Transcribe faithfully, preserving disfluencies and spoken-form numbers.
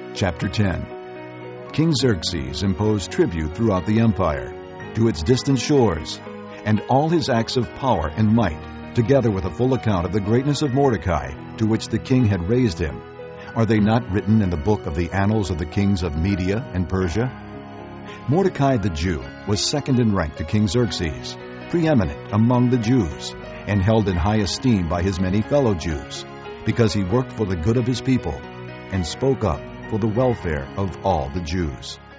Chapter ten. King Xerxes imposed tribute throughout the empire, to its distant shores, and all his acts of power and might, together with a full account of the greatness of Mordecai, to which the king had raised him. Are they not written in the book of the annals of the kings of Media and Persia? Mordecai the Jew was second in rank to King Xerxes, preeminent among the Jews, and held in high esteem by his many fellow Jews, because he worked for the good of his people and spoke up for the welfare of all the Jews.